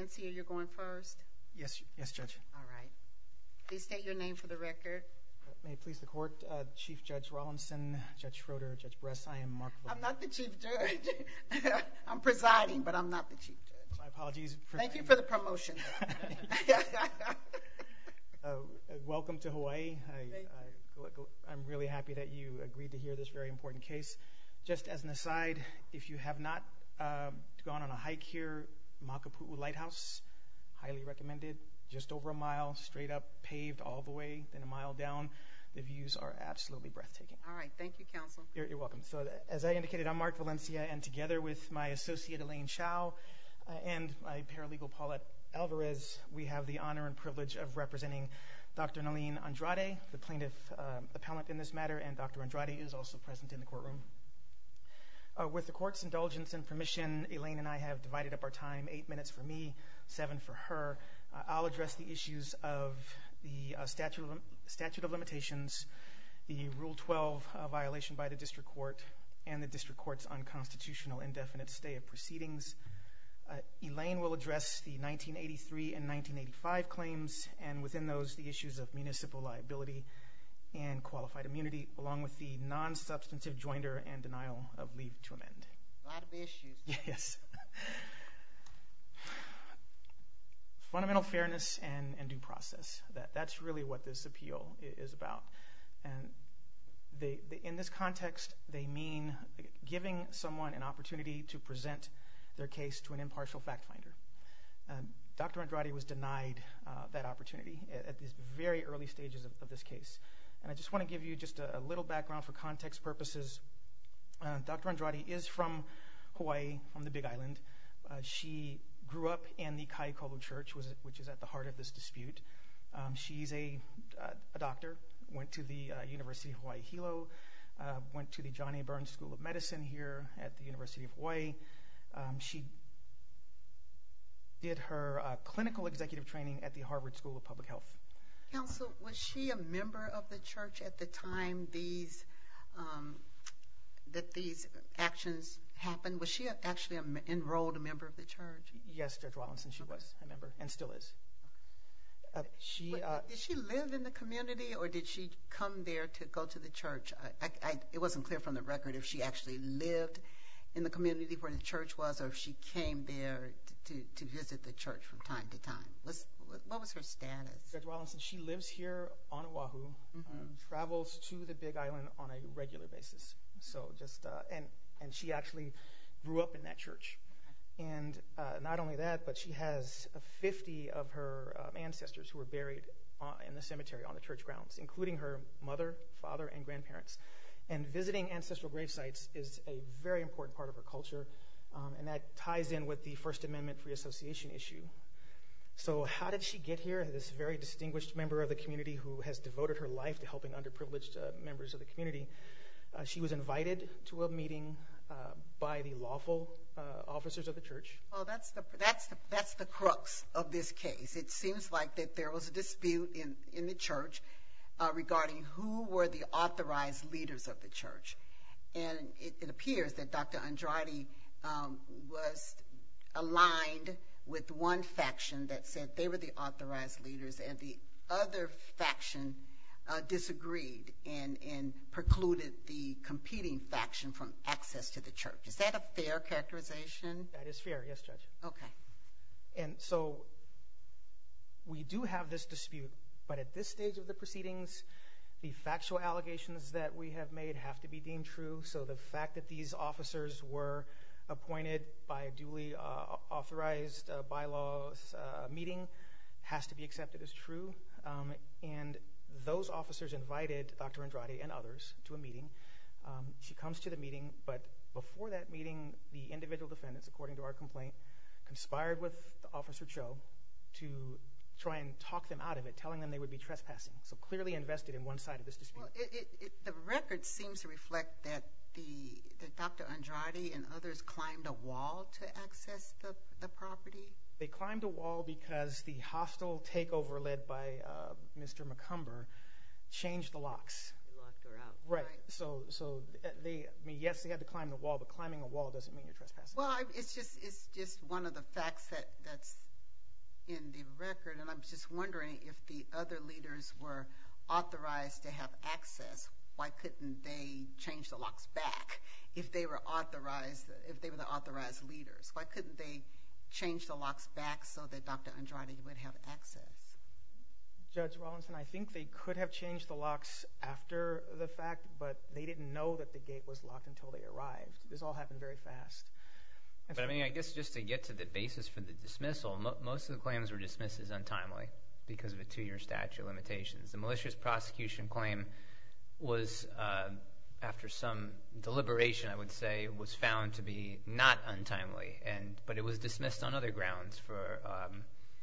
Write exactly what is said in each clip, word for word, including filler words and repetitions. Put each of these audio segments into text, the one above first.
Valencia, you're going first. Yes, yes, Judge. All right. Please state your name for the record. May it please the court, uh, Chief Judge Rawlinson, Judge Schroeder, Judge Bress, I am Mark Valencia. I'm not the Chief Judge. I'm presiding, but I'm not the Chief Judge. My apologies. For Thank you for the promotion. uh, welcome to Hawaii. I, I, I'm really happy that you agreed to hear this very important case. Just as an aside, if you have not uh, gone on a hike here, Makapu'u Lighthouse, highly recommended. Just over a mile, straight up, paved all the way, then a mile down. The views are absolutely breathtaking. All right. Thank you, counsel. You're, you're welcome. So as I indicated, I'm Mark Valencia, and together with my associate Elaine Chow uh, and my paralegal Paulette Alvarez, we have the honor and privilege of representing Doctor Naline Andrade, the plaintiff uh, appellant in this matter, and Doctor Andrade is also present in the courtroom. Uh, with the court's indulgence and permission, Elaine and I have divided up our time, eight minutes for me, seven for her. Uh, I'll address the issues of the uh, statute, of, statute of limitations, the Rule twelve uh, violation by the district court, and the district court's unconstitutional indefinite stay of proceedings. Uh, Elaine will address the nineteen eighty-three and nineteen eighty-five claims, and within those, the issues of municipal liability and qualified immunity, along with the non-substantive joinder and denial of leave to amend. A lot of issues. Yes. Fundamental fairness and, and due process. That, that's really what this appeal is about. And they, they, in this context, they mean giving someone an opportunity to present their case to an impartial fact finder. Um, Doctor Andrade was denied uh, that opportunity at, at these very early stages of, of this case. And I just want to give you just a, a little background for context purposes. Uh, Doctor Andrade is from Hawaii, from the Big Island. Uh, she grew up in the Kaikalu Church, which is at the heart of this dispute. Um, she's a, uh, a doctor, went to the uh, University of Hawaii Hilo, uh, went to the John A. Burns School of Medicine here at the University of Hawaii. Um, she did her uh, clinical executive training at the Harvard School of Public Health. Counsel, was she a member of the church at the time these um, that these actions happened? Was she actually an enrolled a member of the church? Yes, Judge Rawlinson, she okay. was a member and still is. Uh, she uh, did she live in the community, or did she come there to go to the church? I, I, I, it wasn't clear from the record if she actually lived in the community where the church was, or if she came there to, to, to visit the church from time to time. What's, what was her status? Judge Rawlinson, she lives here on Oahu, mm-hmm. uh, travels to the Big Island on a regular basis. So just uh, and and she actually grew up in that church. Okay. And uh, not only that, but she has uh, fifty of her um, ancestors who were buried uh, in the cemetery on the church grounds, including her mother, father, and grandparents. And visiting ancestral grave sites is a very important part of her culture, um, and that ties in with the First Amendment free association issue. So how did she get here? This very distinguished member of the community who has devoted her life to helping underprivileged uh, members of the community. Uh, she was invited to a meeting uh, by the lawful uh, officers of the church. Well, that's the that's the that's the crux of this case. It seems like that there was a dispute in in the church uh, regarding who were the authorized leaders of the church, and it, it appears that Doctor Andrade um, was aligned with one faction that said they were the authorized leaders, and the other faction Uh, disagreed and, and precluded the competing faction from access to the church. Is that a fair characterization? That is fair, yes, Judge. Okay. And so we do have this dispute, but at this stage of the proceedings, the factual allegations that we have made have to be deemed true. So the fact that these officers were appointed by a duly uh, authorized uh, bylaws uh, meeting has to be accepted as true. Um, and those officers invited Doctor Andrade and others to a meeting. Um, she comes to the meeting, but before that meeting, the individual defendants, according to our complaint, conspired with Officer Cho to try and talk them out of it, telling them they would be trespassing. So clearly invested in one side of this dispute. Well, it, it, it, the record seems to reflect that the that Doctor Andrade and others climbed a wall to access the, the property. They climbed a wall because the hostile takeover led by uh, Mister McCumber changed the locks. They locked her out. Right. right. So, so they. I mean, yes, they had to climb the wall, but climbing a wall doesn't mean you're trespassing. Well, I, it's just it's just one of the facts that that's in the record, and I'm just wondering if the other leaders were authorized to have access. Why couldn't they change the locks back if they were authorized, if they were the authorized leaders? Why couldn't they change the locks back so that Doctor Andrade would have access? Judge Rawlinson, I think they could have changed the locks after the fact, but they didn't know that the gate was locked until they arrived. This all happened very fast. And but so, I mean, I guess just to get to the basis for the dismissal, mo- most of the claims were dismissed as untimely because of a two-year statute of limitations. The malicious prosecution claim was, uh, after some deliberation, I would say, was found to be not untimely, and but it was dismissed on other grounds for um,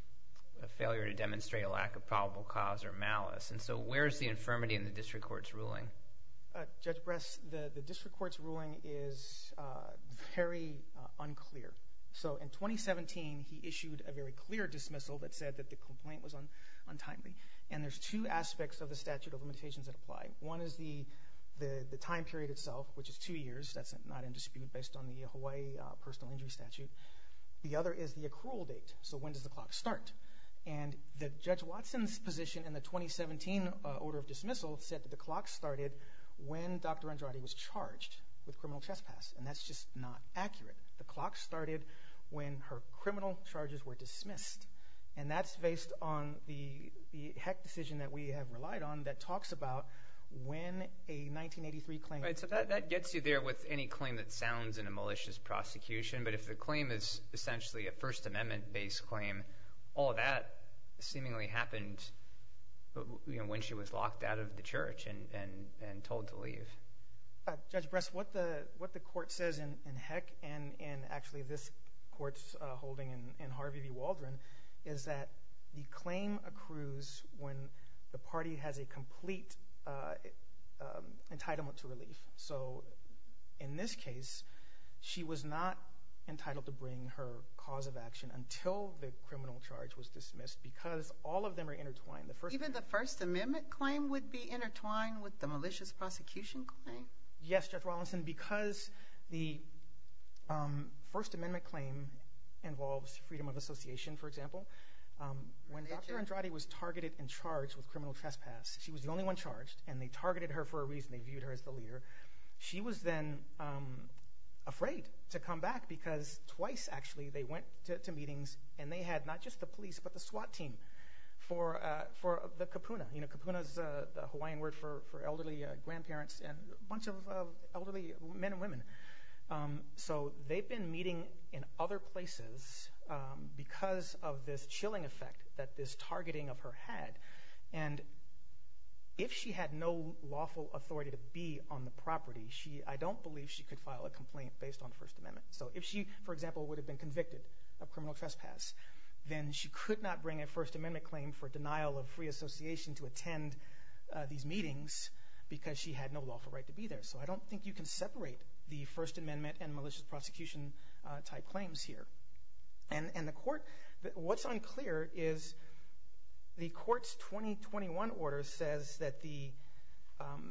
a failure to demonstrate a lack of probable cause or malice. And so where's the infirmity in the district court's ruling? Uh, Judge Bress, the, the district court's ruling is uh, very uh, unclear. So in twenty seventeen, he issued a very clear dismissal that said that the complaint was un, untimely. And there's two aspects of the statute of limitations that apply. One is the, the, the time period itself, which is two years. That's not in dispute based on the Hawaii uh, personal injury statute. The other is the accrual date. So when does the clock start? And the Judge Watson's position in the twenty seventeen uh, order of dismissal said that the clock started when Doctor Andrade was charged with criminal trespass, and that's just not accurate. The clock started when her criminal charges were dismissed, and that's based on the, the Heck decision that we have relied on that talks about when a nineteen eighty-three claim... Right, so that, that gets you there with any claim that sounds in a malicious prosecution, but if the claim is essentially a First Amendment-based claim, all of that seemingly happened, you know, when she was locked out of the church and, and, and told to leave. Uh, Judge Bress, what the what the court says in, in Heck and in actually this court's uh, holding in, in Harvey v. Waldron is that the claim accrues when the party has a complete uh, um, entitlement to relief. So in this case, she was not entitled to bring her cause of action until the criminal charge was dismissed because all of them are intertwined. The first Even the First Amendment claim would be intertwined with the malicious prosecution claim? Yes, Judge Rawlinson, because the um, First Amendment claim involves freedom of association, for example. Um, when Doctor Andrade was targeted and charged with criminal trespass, she was the only one charged, and they targeted her for a reason. They viewed her as the leader. She was then um, afraid to come back because twice, actually, they went to, to meetings, and they had not just the police, but the SWAT team for uh, for the kapuna. You know, kapuna is uh, the Hawaiian word for, for elderly uh, grandparents and a bunch of uh, elderly men and women. Um, so they've been meeting in other places um, because of this chilling effect that this targeting of her had. And if she had no lawful authority to be on the property, she I don't believe she could file a complaint based on First Amendment. So if she, for example, would have been convicted of criminal trespass, then she could not bring a First Amendment claim for denial of free association to attend uh, these meetings because she had no lawful right to be there. So I don't think you can separate the First Amendment and malicious prosecution uh, type claims here. And, and the court, what's unclear is the court's twenty twenty-one order says that the um,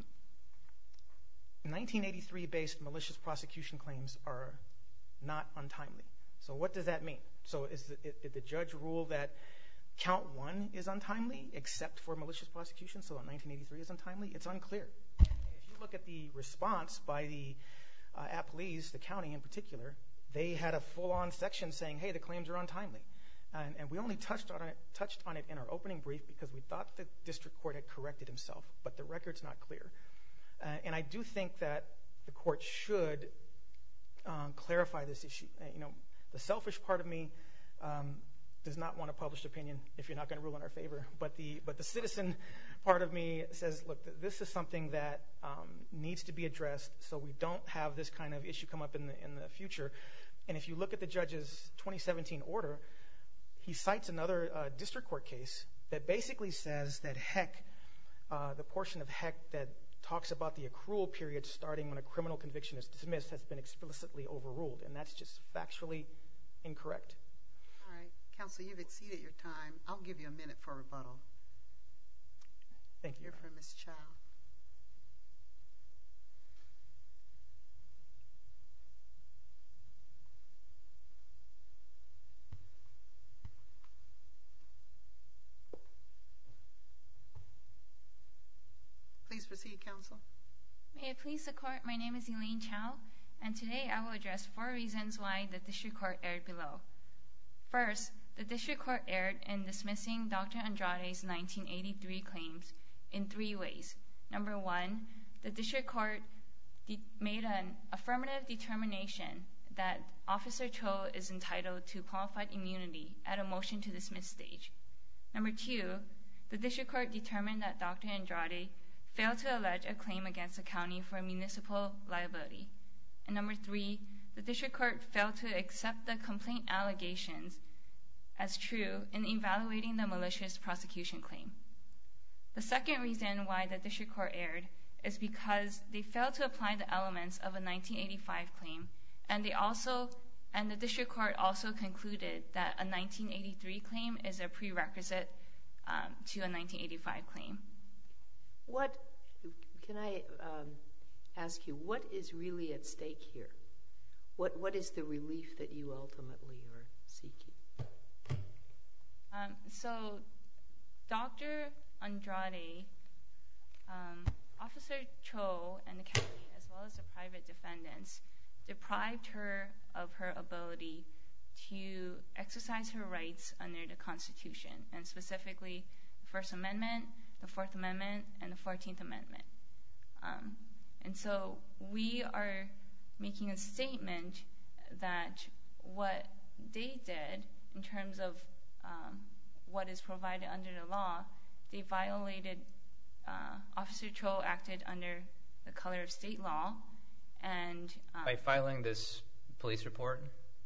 nineteen eighty-three based malicious prosecution claims are not untimely. So what does that mean? So is the, did the judge rule that count one is untimely except for malicious prosecution, so that nineteen eighty-three is untimely? It's unclear. If you look at the response by the uh, appellees, the county in particular, they had a full-on section saying, hey, the claims are untimely. And, and we only touched on it touched on it in our opening brief because we thought the district court had corrected himself, but the record's not clear. Uh, and I do think that the court should um, clarify this issue. Uh, you know, the selfish part of me um, does not want a published opinion if you're not going to rule in our favor, but the but the citizen part of me says, look, this is something that um, needs to be addressed so we don't have this kind of issue come up in the in the future. And if you look at the judge's twenty seventeen order, he cites another uh, district court case that basically says that Heck, uh, the portion of Heck that talks about the accrual period starting when a criminal conviction is dismissed has been explicitly overruled, and that's just factually incorrect. All right. Counsel, you've exceeded your time. I'll give you a minute for rebuttal. Thank you. Hear from Miz Chow. Please proceed, counsel. May it please the court, my name is Elaine Chow, and today I will address four reasons why the district court erred below. First, the district court erred in dismissing Doctor Andrade's nineteen eighty-three claims in three ways. Number one, the district court de- made an affirmative determination that Officer Cho is entitled to qualified immunity at a motion to dismiss stage. Number two, the district court determined that Doctor Andrade failed to allege a claim against the county for municipal liability. And number three, the district court failed to accept the complaint allegations as true in evaluating the malicious prosecution claim. The second reason why the district court erred is because they failed to apply the elements of a nineteen eighty-five claim, and they also, and the district court also concluded that a nineteen eighty-three claim is a prerequisite um, to a nineteen eighty-five claim. What, can I um, ask you, what is really at stake here? What What is the relief that you ultimately are seeking? Um, so, Doctor Andrade, um, Officer Cho and the county, as well as the private defendants, deprived her of her ability to exercise her rights under the Constitution, and specifically the First Amendment, the Fourth Amendment, and the Fourteenth Amendment. Um, and so we are making a statement that what they did in terms of um, what is provided under the law, they violated, uh, Officer Cho acted under the color of state law, and um, by filing this police report,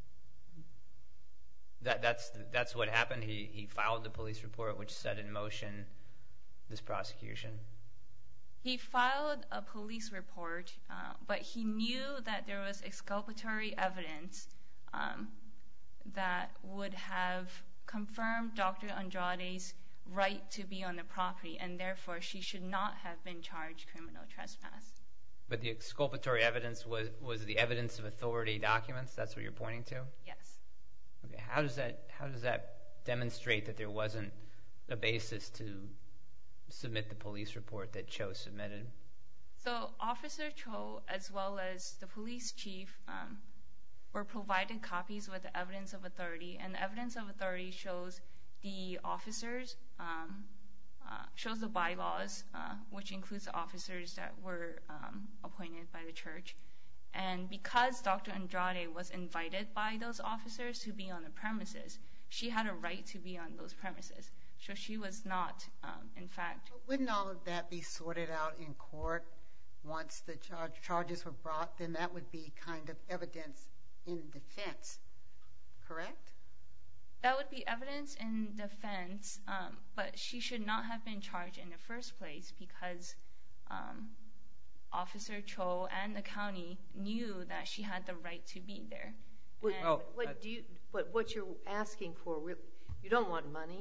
that that's that's what happened. He he filed the police report, which set in motion this prosecution. He filed a police report, uh, but he knew that there was exculpatory evidence um, that would have confirmed Doctor Andrade's right to be on the property, and therefore she should not have been charged criminal trespass. But the exculpatory evidence was was the evidence of authority documents. That's what you're pointing to? Yes. Okay. How does that how does that demonstrate that there wasn't a basis to submit the police report that Cho submitted? So Officer Cho, as well as the police chief, um, were provided copies with the evidence of authority, and the evidence of authority shows the officers, um, uh, shows the bylaws, uh, which includes the officers that were um, appointed by the church. And because Doctor Andrade was invited by those officers to be on the premises, she had a right to be on those premises. So she was not, um, in fact... Wouldn't all of that be sorted out in court once the char- charges were brought? Then that would be kind of evidence in defense, correct? That would be evidence in defense, um, but she should not have been charged in the first place because um, Officer Cho and the county knew that she had the right to be there. What, oh, what uh, do you? What, what you're asking for? You don't want money,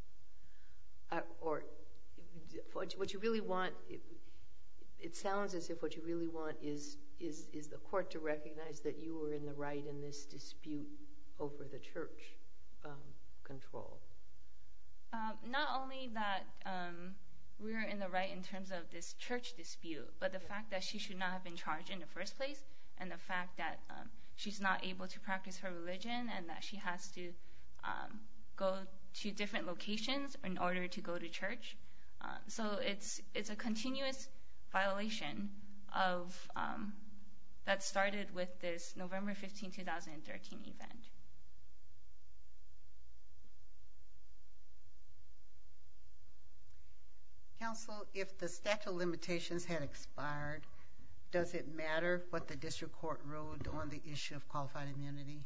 uh, or what you really want? It, it sounds as if what you really want is is is the court to recognize that you were in the right in this dispute over the church um, control. Um, not only that um, we were in the right in terms of this church dispute, but the fact that she should not have been charged in the first place, and the fact that um, she's not able to practice her religion, and that she has to um, go to different locations in order to go to church. Uh, so it's it's a continuous violation of um, that started with this November fifteenth, twenty thirteen event. Counsel, if the statute of limitations had expired, does it matter what the district court ruled on the issue of qualified immunity?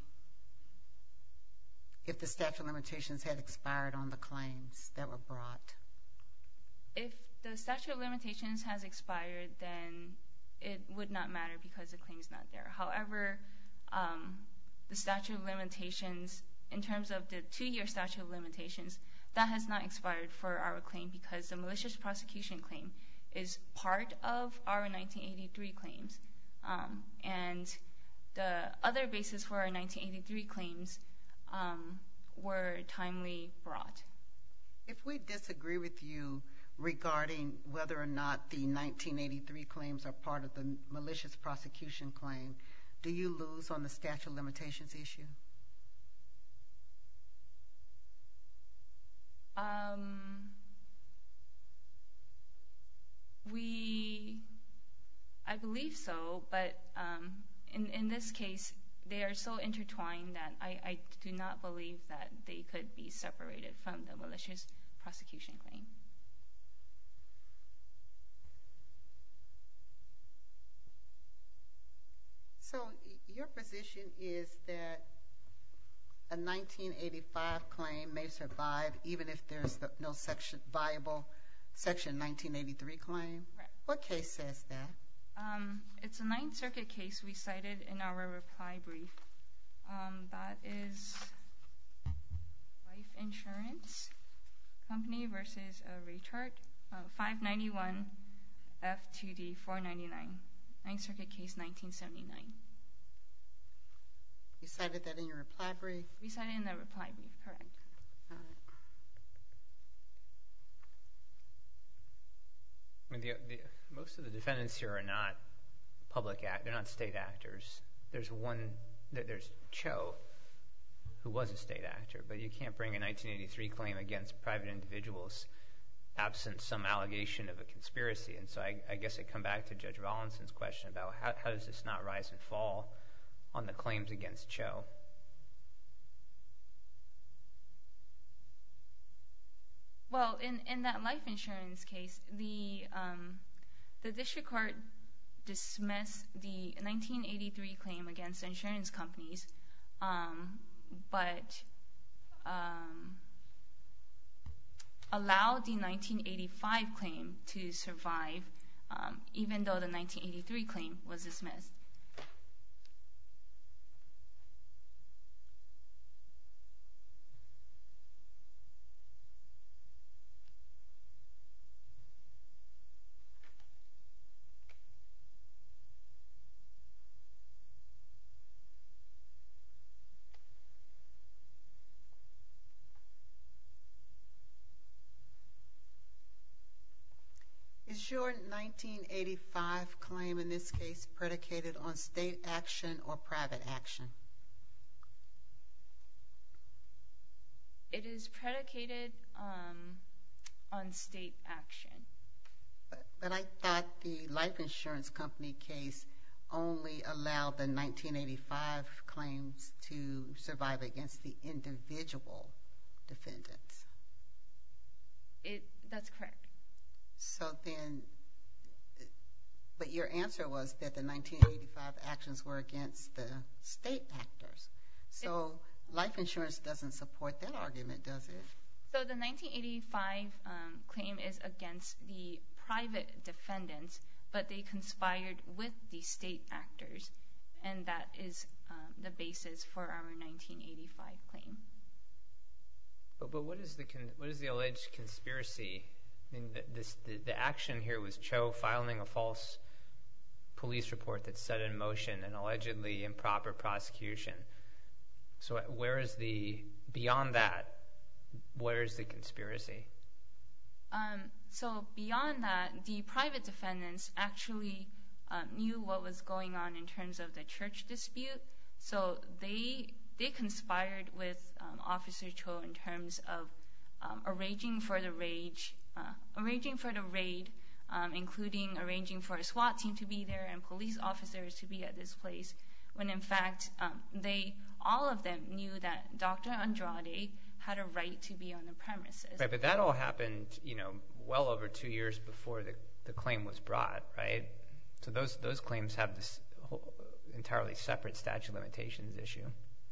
If the statute of limitations had expired on the claims that were brought? If the statute of limitations has expired, then it would not matter because the claim's not there. However, um, the statute of limitations, in terms of the two-year statute of limitations, that has not expired for our claim because the malicious prosecution claim is part of our nineteen eighty-three claims. Um, and the other basis for our nineteen eighty-three claims um, were timely brought. If we disagree with you regarding whether or not the nineteen eighty-three claims are part of the malicious prosecution claim, do you lose on the statute of limitations issue? Um, we, I believe so, but um, in, in this case, they are so intertwined that I, I do not believe that they could be separated from the malicious prosecution claim. So your position is that a nineteen eighty-five claim may survive even if there's no section viable section nineteen eighty-three claim? Right. What case says that? Um, it's a Ninth Circuit case we cited in our reply brief. Um, that is Life Insurance Company versus uh, Raychart, uh, five ninety-one F two D four ninety-nine. Ninth Circuit case nineteen seventy-nine. You cited that in your reply brief? We cited in the reply brief, correct. All right. I mean, the, the, most of the defendants here are not public act. They're not state actors. There's one. There's Cho, who was a state actor, but you can't bring a nineteen eighty-three claim against private individuals absent some allegation of a conspiracy. And so I, I guess I come back to Judge Rawlinson's question about how, how does this not rise and fall on the claims against Cho? Well, in, in that life insurance case, the um, the district court dismissed the nineteen eighty-three claim against insurance companies, um, but um, allowed the nineteen eighty-five claim to survive, um, even though the nineteen eighty-three claim was dismissed. Is your nineteen eighty-five claim in this case predicated on state action or private action? It is predicated um, on state action. But, but I thought the life insurance company case only allowed the nineteen eighty-five claims to survive against the individual defendants. It, that's correct. So then, but your answer was that the nineteen eighty-five actions were against the state actors. So it, life insurance doesn't support that argument, does it? So the nineteen eighty-five um, claim is against the private defendants, but they conspired with the state actors, and that is um, the basis for our nineteen eighty-five claim. But but what is the con- what is the alleged conspiracy? I mean, the, this, the, the action here was Cho filing a false police report that set in motion an allegedly improper prosecution. So where is the, beyond that, where is the conspiracy? Um, so beyond that, the private defendants actually um, knew what was going on in terms of the church dispute. So they they conspired with um, Officer Cho in terms of um, arranging for the rage. Uh, arranging for the raid, um, including arranging for a SWAT team to be there and police officers to be at this place, when in fact um, they, all of them knew that Doctor Andrade had a right to be on the premises. Right, but that all happened, you know, well over two years before the, the claim was brought, right? So those those claims have this whole entirely separate statute of limitations issue.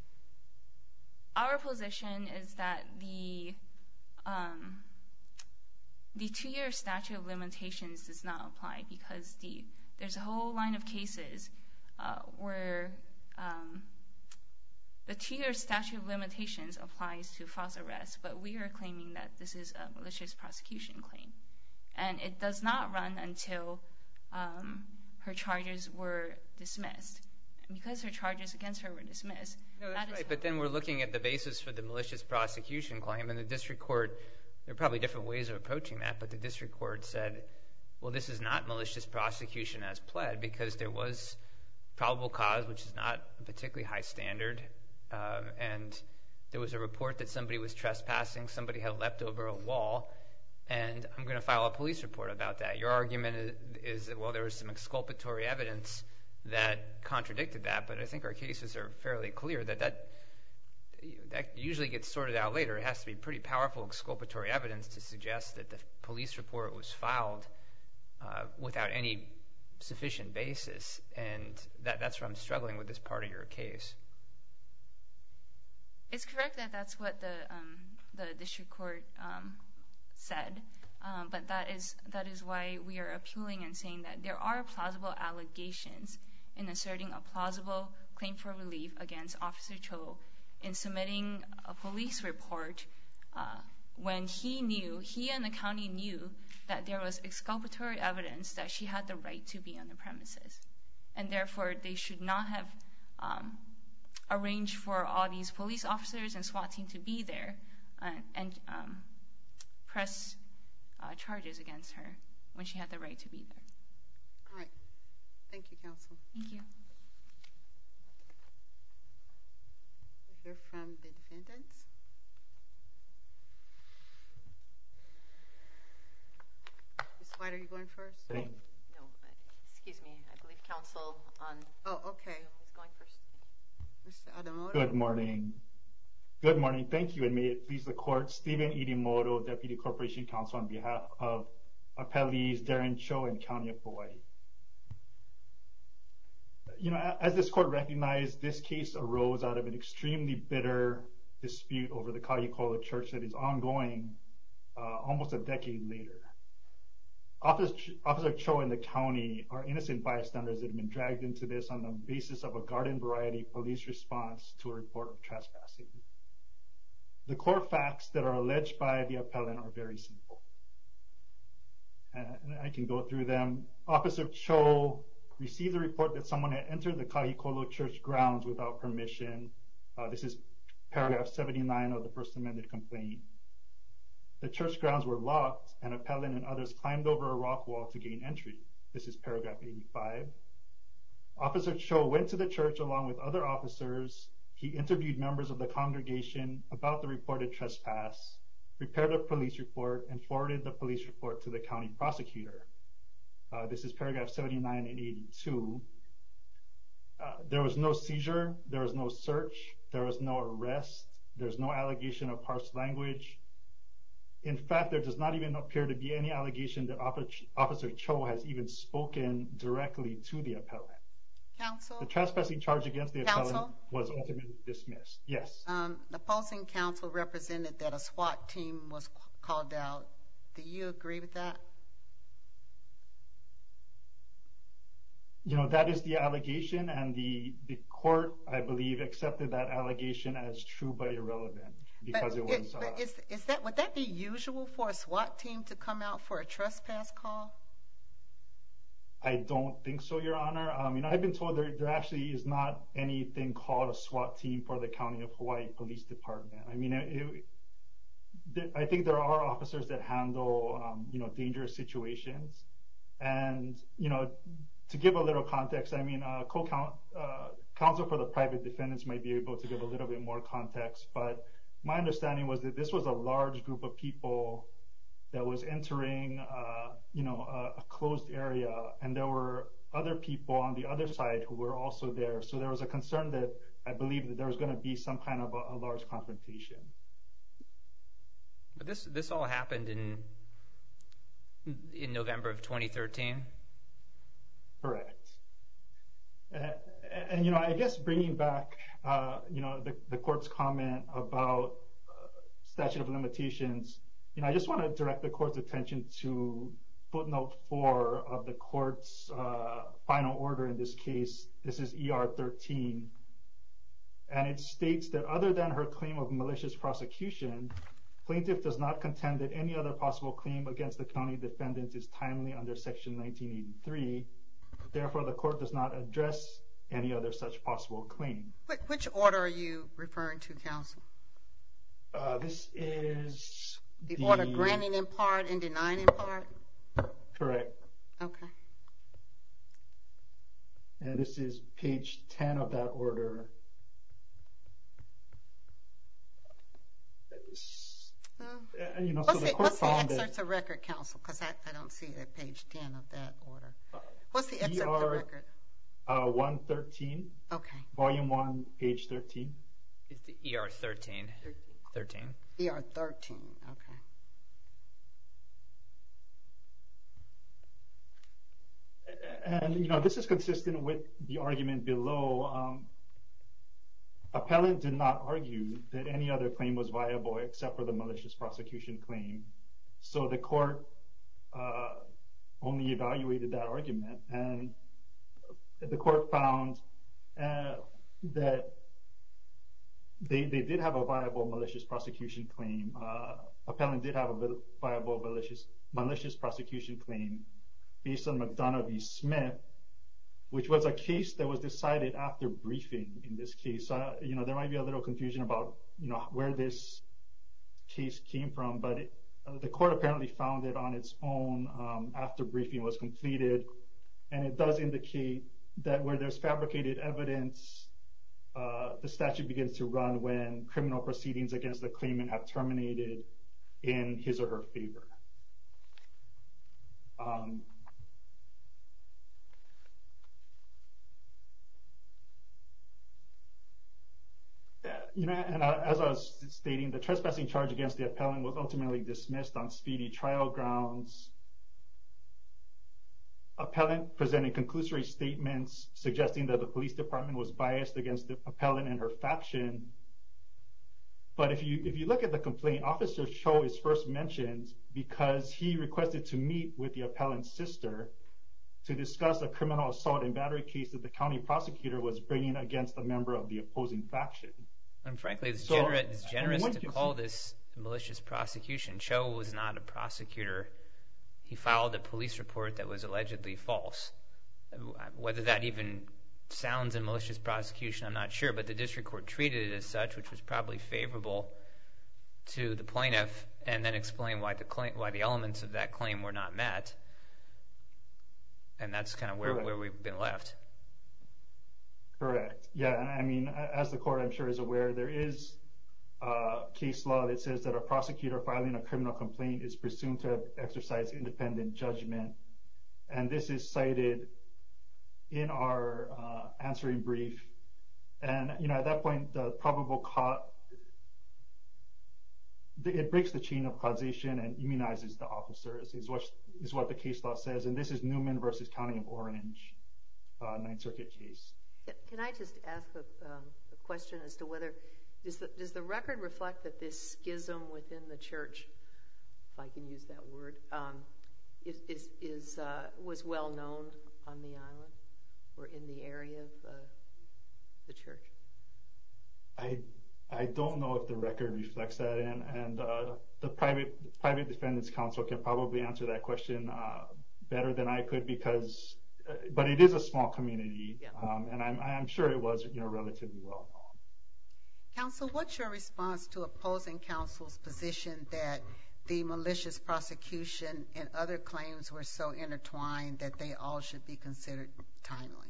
Our position is that the um, The two-year statute of limitations does not apply because the there's a whole line of cases uh, where um, the two-year statute of limitations applies to false arrest, but we are claiming that this is a malicious prosecution claim. And it does not run until um, her charges were dismissed. And because her charges against her were dismissed... No, that's right, but then we're looking at the basis for the malicious prosecution claim, and the district court there are probably different ways of approaching that, but the district court said, well, this is not malicious prosecution as pled because there was probable cause, which is not a particularly high standard, um, and there was a report that somebody was trespassing, somebody had leapt over a wall, and I'm going to file a police report about that. Your argument is, is that, well, there was some exculpatory evidence that contradicted that, but I think our cases are fairly clear that that, that usually gets sorted out later. It has to be pretty powerful exculpatory evidence to suggest that the police report was filed uh, without any sufficient basis, and that, that's where I'm struggling with this part of your case. It's correct that that's what the um, the district court um, said, um, but that is that is why we are appealing and saying that there are plausible allegations in asserting a plausible claim for relief against Officer Cho in submitting a police report uh, when he knew, he and the county knew that there was exculpatory evidence that she had the right to be on the premises, and therefore they should not have um, arranged for all these police officers and SWAT team to be there uh, and um, press uh, charges against her when she had the right to be there. All right. Thank you, counsel. Thank you. We'll hear from the defendants. Miz White, are you going first? No, uh, excuse me. I believe counsel on Oh, okay. is going first. Mister Adamoto. Good morning. Good morning. Thank you, and may it please the court. Stephen Idimoto, Deputy Corporation Counsel on behalf of appellees Darren Cho and County of Hawaii. You know, as this court recognized, this case arose out of an extremely bitter dispute over the Kahikola Church that is ongoing uh, almost a decade later. Officer, Officer Cho and the county are innocent bystanders that have been dragged into this on the basis of a garden variety police response to a report of trespassing. The core facts that are alleged by the appellant are very simple. And I can go through them. Officer Cho received a report that someone had entered the Kahikola Church grounds without permission. Uh, this is paragraph seventy-nine of the First Amendment complaint. The church grounds were locked, and appellant and others climbed over a rock wall to gain entry. This is paragraph eighty-five. Officer Cho went to the church along with other officers. He interviewed members of the congregation about the reported trespass, prepared a police report, and forwarded the police report to the county prosecutor. Uh, this is paragraph seventy-nine and eighty-two. Uh, there was no seizure, there was no search, there was no arrest, there's no allegation of harsh language. In fact, there does not even appear to be any allegation that Officer Cho has even spoken directly to the appellant. Counsel? The trespassing charge against the appellant Counsel? was ultimately dismissed. Yes. Um, the opposing counsel represented that a SWAT team was called out. Do you agree with that? You know, that is the allegation, and the, the court, I believe, accepted that allegation as true but irrelevant. Because but it was. It, but uh, is, is that would that be usual for a SWAT team to come out for a trespass call? I don't think so, Your Honor. Um, you know, I've been told there, there actually is not anything called a SWAT team for the County of Hawaii Police Department. I mean, it, it, I think there are officers that handle, um, you know, dangerous situations. And, you know, to give a little context, I mean, uh, co-counsel uh, counsel for the private defendants might be able to give a little bit more context, but my understanding was that this was a large group of people that was entering, uh, you know, a, a closed area, and there were other people on the other side who were also there. So there was a concern that I believe that there was going to be some kind of a, a large confrontation. But this this all happened in in November of twenty thirteen. Correct. Uh, and you know, I guess bringing back, uh, you know, the, the court's comment about uh, statute of limitations. You know, I just want to direct the court's attention to footnote four of the court's uh, final order in this case. This is E R thirteen. And it states that other than her claim of malicious prosecution, plaintiff does not contend that any other possible claim against the county defendants is timely under Section nineteen eighty-three. Therefore, the court does not address any other such possible claim. Which order are you referring to, counsel? Uh, this is The, the order granting in part and denying in part? Correct. Okay. And this is page ten of that order. Uh, you know, what's so the the, court what's the found excerpts that, of record, counsel? Because I, I don't see it at page ten of that order. Uh, What's the excerpt of record? Uh, one thirteen. Okay. Volume one, page thirteen. It's the E R thirteen. thirteen. E R thirteen. Okay. And, you know, this is consistent with the argument below. Um, appellant did not argue that any other claim was viable except for the malicious prosecution claim. So the court uh, only evaluated that argument, and the court found uh, that they, they did have a viable malicious prosecution claim. Uh, appellant did have a viable malicious, malicious prosecution claim based on McDonough v. Smith, which was a case that was decided after briefing in this case. Uh, you know, there might be a little confusion about, you know, where this case came from, but it, uh, the court apparently found it on its own um, after briefing was completed, and it does indicate that where there's fabricated evidence, uh, the statute begins to run when criminal proceedings against the claimant have terminated in his or her favor. Um, You know, and uh, as I was stating, the trespassing charge against the appellant was ultimately dismissed on speedy trial grounds. Appellant presented conclusory statements suggesting that the police department was biased against the appellant and her faction. But if you if you look at the complaint, Officer Cho is first mentioned because he requested to meet with the appellant's sister to discuss a criminal assault and battery case that the county prosecutor was bringing against a member of the opposing faction. And frankly, it's So, generous, it's generous I mean, to call this malicious prosecution. Cho was not a prosecutor. He filed a police report that was allegedly false. Whether that even sounds in malicious prosecution, I'm not sure, but the district court treated it as such, which was probably favorable to the plaintiff, and then explained why the claim, why the elements of that claim were not met. And that's kind of where, where we've been left. Correct. Yeah, and I mean, as the court, I'm sure, is aware, there is uh, case law that says that a prosecutor filing a criminal complaint is presumed to have exercised independent judgment. And this is cited in our uh, answering brief. And, you know, at that point, the probable cause, it breaks the chain of causation and immunizes the officers, is what, is what the case law says. And this is Newman versus County of Orange, uh, Ninth Circuit case. Can I just ask a, um, a question as to whether, does the, does the record reflect that this schism within the church, if I can use that word, um, is, is, is uh, was well known on the island or in the area of uh, the church? I I don't know if the record reflects that, and, and uh, the private private defendants counsel can probably answer that question uh, better than I could, because Uh, but it is a small community, yeah. um, and I'm, I'm sure it was, you know, relatively well known. Counsel, what's your response to opposing counsel's position that the malicious prosecution and other claims were so intertwined that they all should be considered timely?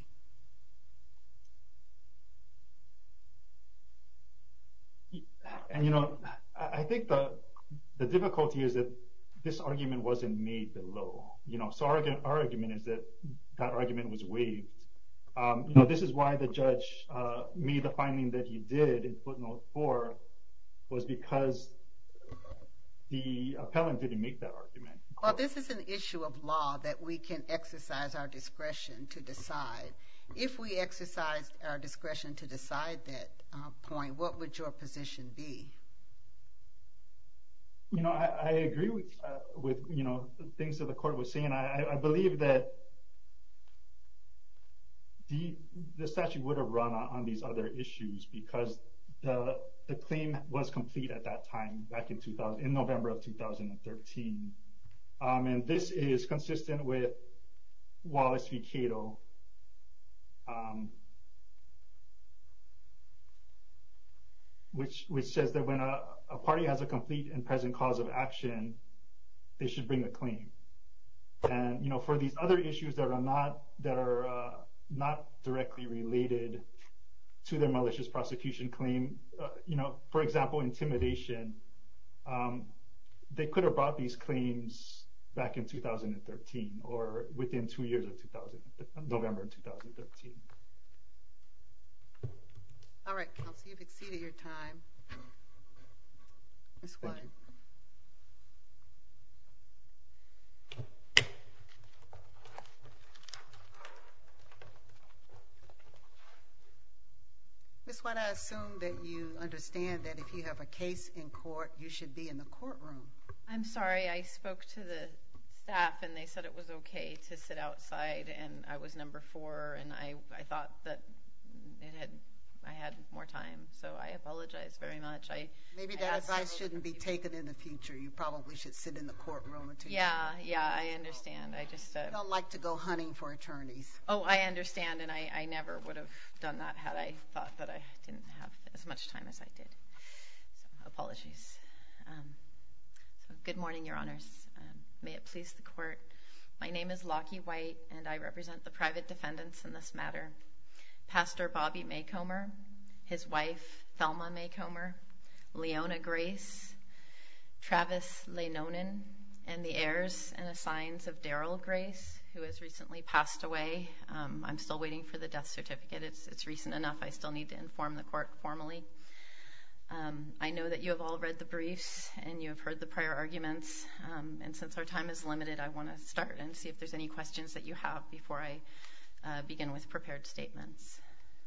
And, you know, I, I think the the difficulty is that this argument wasn't made below. You know, so our, our argument is that that argument was waived. Um, you know, this is why the judge uh, made the finding that he did in footnote four, was because the appellant didn't make that argument. Well, this is an issue of law that we can exercise our discretion to decide. If we exercised our discretion to decide that uh, point, what would your position be? You know, I, I agree with, uh, with, you know, things that the court was saying. I, I believe that the the statute would have run on, on these other issues because the the claim was complete at that time, back in two thousand, in November of two thousand thirteen. Um, and this is consistent with Wallace v. Cato. Um, which which says that when a, a party has a complete and present cause of action, they should bring a claim. And you know, for these other issues that are not that are uh, not directly related to their malicious prosecution claim, uh, you know, for example, intimidation, um, they could have brought these claims back in two thousand thirteen or within two years of two thousand, November two thousand thirteen. All right, Counsel, you've exceeded your time. Miz White. Miz White, I assume that you understand that if you have a case in court, you should be in the courtroom. I'm sorry, I spoke to the staff and they said it was okay to sit outside, and I was number four, and I, I thought that it had I had more time, so I apologize very much. I Maybe I that asked advice several shouldn't be different taken in the future. You probably should sit in the courtroom until you Yeah, yeah, I understand. I just uh, don't like to go hunting for attorneys. oh, I understand, and I, I never would have done that had I thought that I didn't have as much time as I did. So apologies. Um, so good morning, Your Honors. Um, may it please the court. My name is Lockie White, and I represent the private defendants in this matter. Pastor Bobby Maycomer, his wife Thelma Maycomer, Leona Grace, Travis Leinonen, and the heirs and assigns of Daryl Grace, who has recently passed away. Um, I'm still waiting for the death certificate. It's, it's recent enough. I still need to inform the court formally. Um, I know that you have all read the briefs and you have heard the prior arguments, um, and since our time is limited, I want to start and see if there's any questions that you have before I uh, begin with prepared statements.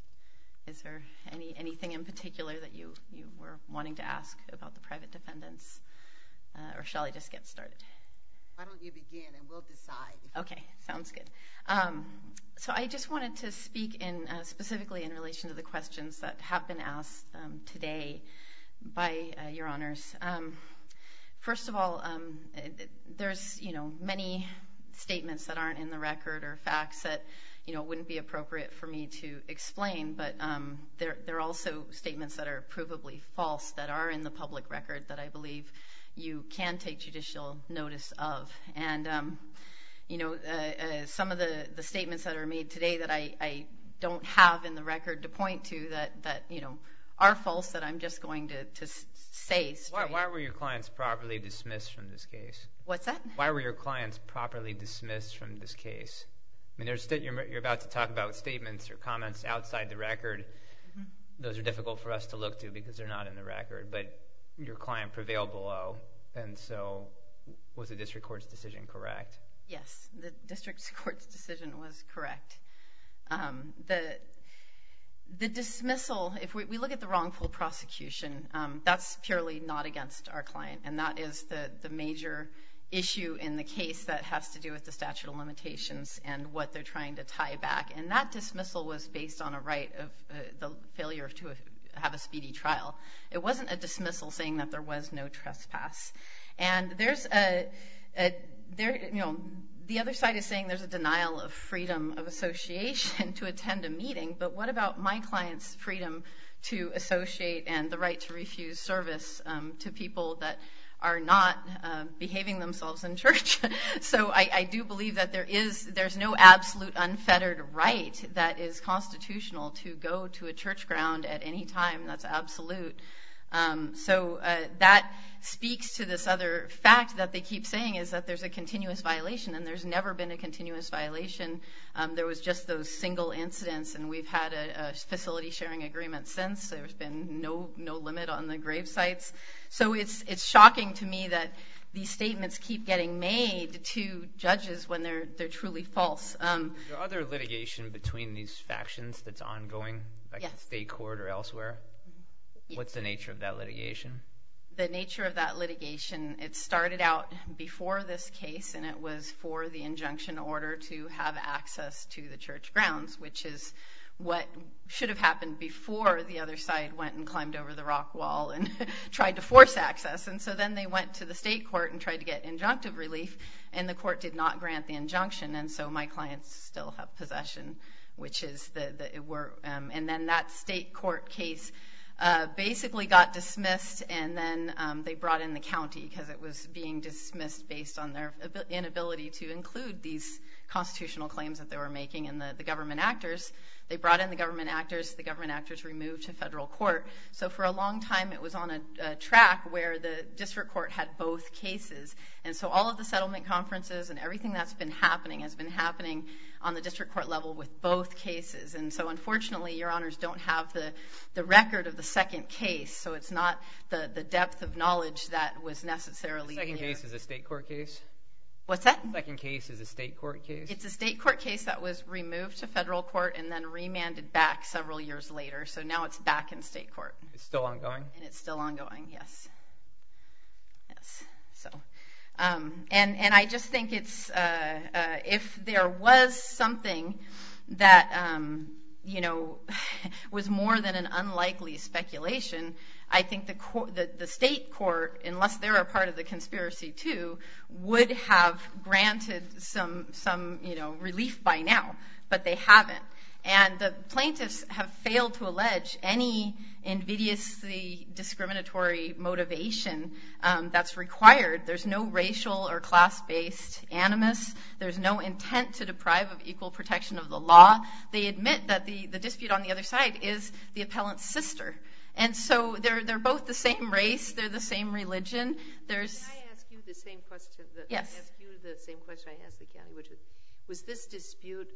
Is there any anything in particular that you, you were wanting to ask about the private defendants, uh, or shall I just get started? Why don't you begin and we'll decide. Okay, sounds good. Um, so I just wanted to speak in uh, specifically in relation to the questions that have been asked um, today by uh, Your Honors. Um, first of all, um, there's you know many statements that aren't in the record or facts that you know wouldn't be appropriate for me to explain, but um, there there are also statements that are provably false that are in the public record that I believe you can take judicial notice of. And, um, you know, uh, uh, some of the, the statements that are made today that I, I don't have in the record to point to that, that you know, are false that I'm just going to, to say straight. Why, why were your clients properly dismissed from this case? What's that? Why were your clients properly dismissed from this case? I mean, there's st- you're, you're about to talk about statements or comments outside the record. Mm-hmm. Those are difficult for us to look to because they're not in the record, but your client prevailed below, and so was the district court's decision correct? Yes, the district court's decision was correct. Um, the the dismissal, if we, we look at the wrongful prosecution, um, that's purely not against our client, and that is the, the major issue in the case that has to do with the statute of limitations and what they're trying to tie back. And that dismissal was based on a right of uh, the failure to have a speedy trial. It wasn't a dismissal saying that there was no trespass. And there's a, a there, you know, the other side is saying there's a denial of freedom of association to attend a meeting, but what about my client's freedom to associate and the right to refuse service um, to people that are not uh, behaving themselves in church? So I, I do believe that there is, there's no absolute unfettered right that is constitutional to go to a church ground at any time. That's absolute. Um, so uh, that speaks to this other fact that they keep saying is that there's a continuous violation, and there's never been a continuous violation. Um, there was just those single incidents, and we've had a, a facility sharing agreement since. There's been no no limit on the grave sites. So it's it's shocking to me that these statements keep getting made to judges when they're they're truly false. Um, Is there other litigation between these factions that's ongoing, like yes. the state court or elsewhere? Yes. What's the nature of that litigation? The nature of that litigation, it started out before this case, and it was for the injunction order to have access to the church grounds, which is what should have happened before the other side went and climbed over the rock wall and tried to force access. And so then they went to the state court and tried to get injunctive relief, and the court did not grant the injunction, and so my clients still have possession, which is the, the we're, um, and then that state court case uh, basically got dismissed, and then um, they brought in the county because it was being dismissed based on their inability to include these constitutional claims that they were making, and the, the government actors. They brought in the government actors. The government actors removed to federal court. So for a long time, it was on a, a track where the district court had both cases. And so all of the settlement conferences and everything that's been happening has been happening on the district court level with both cases. And so unfortunately, Your Honors don't have the, the record of the second case. So it's not the, the depth of knowledge that was necessarily The second there. case is a state court case? What's that? The second case is a state court case? It's a state court case that was removed to federal court and then remanded back several years later. So now it's back in state court. It's still ongoing? And it's still ongoing, yes. Yes. So, um, and, and I just think it's, uh, uh, if there was something that, um, you know, was more than an unlikely speculation, I think the, court, the the state court, unless they're a part of the conspiracy too, would have granted some some you know relief by now, but they haven't. And the plaintiffs have failed to allege any invidiously discriminatory motivation um, that's required. There's no racial or class-based animus. There's no intent to deprive of equal protection of the law. They admit that the, the dispute on the other side is the appellant's sister. And so they're they're both the same race. They're the same religion. There's. Can I ask you the same question? That, yes. I ask you the same question I asked the county, which is, was this dispute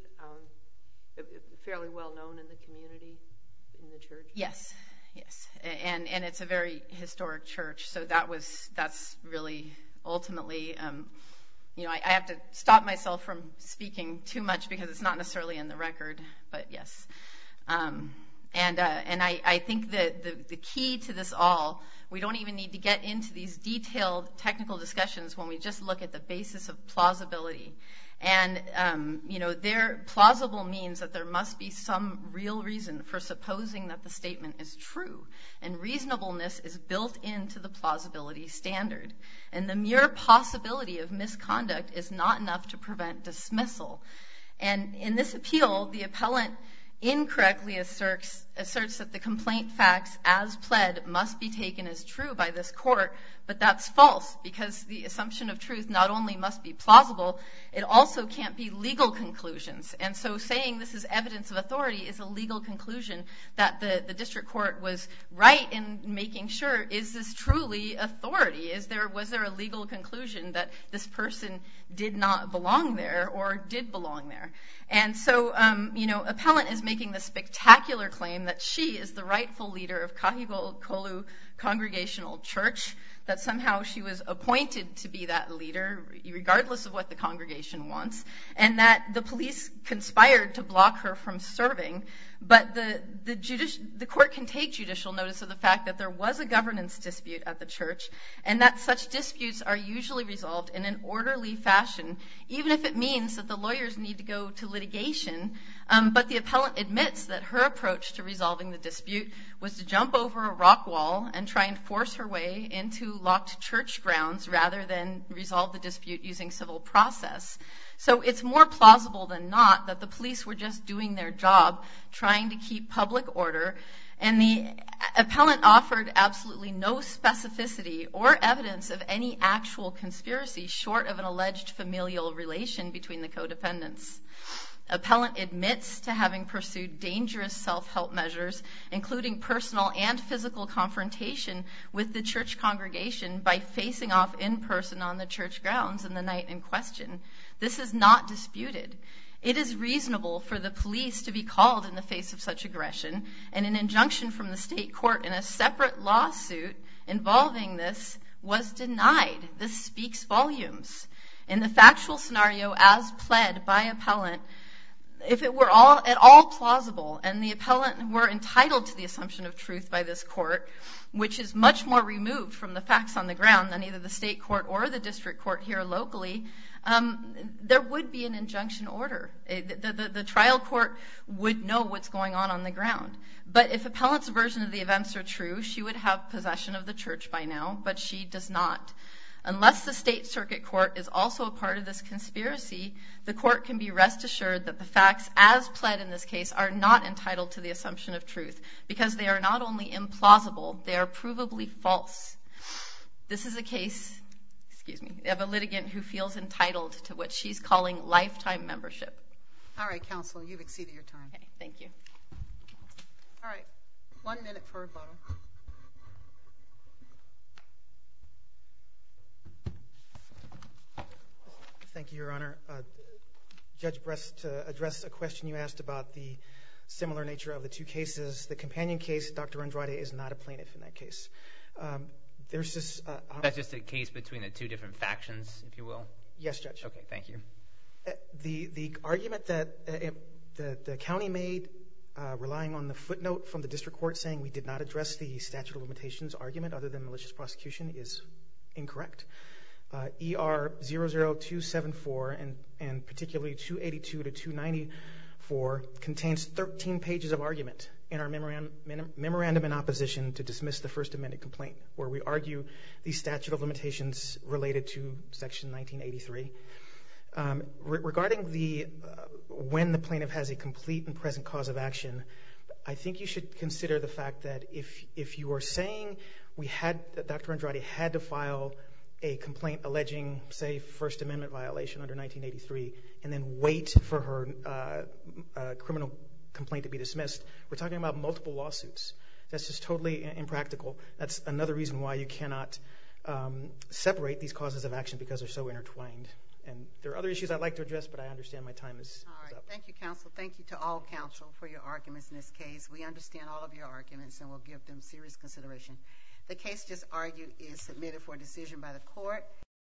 um, fairly well known in the community, in the church? Yes, yes, and and it's a very historic church. So that was that's really ultimately. Um, You know, I, I have to stop myself from speaking too much because it's not necessarily in the record, but yes. Um, and uh, and I, I think that the, the key to this all, we don't even need to get into these detailed technical discussions when we just look at the basis of plausibility. And, um, you know, there plausible means that there must be some real reason for supposing that the statement is true. And reasonableness is built into the plausibility standard. And the mere possibility of misconduct is not enough to prevent dismissal. And in this appeal, the appellant incorrectly asserts, asserts that the complaint facts as pled must be taken as true by this court, but that's false because the assumption of truth not only must be plausible, it also can't be legal conclusions. And so saying this is evidence of authority is a legal conclusion that the, the district court was right in making sure, is this truly authority? Is there, was there a legal conclusion that this person did not belong there or did belong there? And so, um, you know, appellant is making the spectacular claim that she is the rightful leader of Kahikolu Congregational Church, that somehow she was appointed to be that leader, regardless of what the congregation wants, and that the police conspired to block her from serving. But the the, judici- the court can take judicial notice of the fact that there was a governance dispute at the church, and that such disputes are usually resolved in an orderly fashion, even if it means that the lawyers need to go to litigation. Um, but the appellant admits that her approach to resolving the dispute was to jump over a rock wall and try and force her way into locked church grounds rather than resolve the dispute using civil process. So it's more plausible than not that the police were just doing their job, trying to keep public order, and the appellant offered absolutely no specificity or evidence of any actual conspiracy short of an alleged familial relation between the co-defendants. Appellant admits to having pursued dangerous self-help measures, including personal and physical confrontation with the church congregation by facing off in person on the church grounds in the night in question. This is not disputed. It is reasonable for the police to be called in the face of such aggression, and an injunction from the state court in a separate lawsuit involving this was denied. This speaks volumes. In the factual scenario as pled by appellant, if it were all at all plausible and the appellant were entitled to the assumption of truth by this court, which is much more removed from the facts on the ground than either the state court or the district court here locally, um, there would be an injunction order. It, the, the, the trial court would know what's going on on the ground. But if appellant's version of the events are true, she would have possession of the church by now, but she does not. Unless the state circuit court is also a part of this conspiracy, the court can be rest assured that the facts as pled in this case are not entitled to the assumption of truth because they are not only implausible, they are provably false. This is a case, excuse me, of a litigant who feels entitled to what she's calling lifetime membership. All right, counsel, you've exceeded your time. Okay, thank you. All right, one minute for rebuttal. Thank you, Your Honor. Uh, Judge Brest, to address a question you asked about the similar nature of the two cases, the companion case, Doctor Andrade is not a plaintiff in that case. Um, there's this... Uh, That's just a case between the two different factions, if you will? Yes, Judge. Okay, thank you. Uh, the, the argument that uh, the, the county made, uh, relying on the footnote from the district court saying we did not address the statute of limitations argument other than malicious prosecution is incorrect. Uh, E R zero zero two seven four and, and particularly two eighty-two to two ninety-four contains thirteen pages of argument in our memorandum, memorandum in opposition to dismiss the First Amendment complaint, where we argue the statute of limitations related to Section nineteen eighty-three. Um, re- regarding the uh, when the plaintiff has a complete and present cause of action, I think you should consider the fact that if if you are saying we had that Doctor Andrade had to file a complaint alleging, say, First Amendment violation under nineteen eighty-three, and then wait for her uh, uh, criminal complaint to be dismissed, we're talking about multiple lawsuits. That's just totally impractical. That's another reason why you cannot um, separate these causes of action because they're so intertwined. And there are other issues I'd like to address, but I understand my time is, all right. is up. Thank you, counsel. Thank you to all counsel for your arguments in this case. We understand all of your arguments, and we'll give them serious consideration. The case just argued is submitted for decision by the court.